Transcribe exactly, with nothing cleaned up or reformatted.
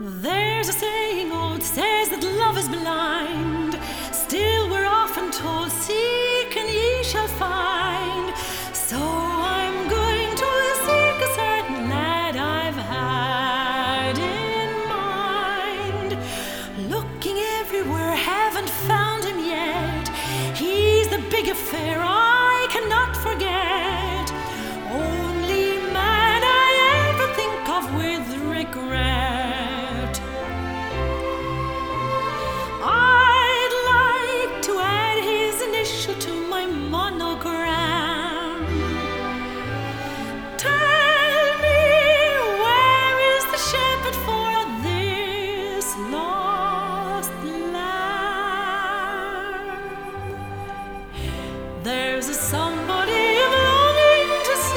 There's a saying old says that love is blind. Still we're often told, seek and ye shall find.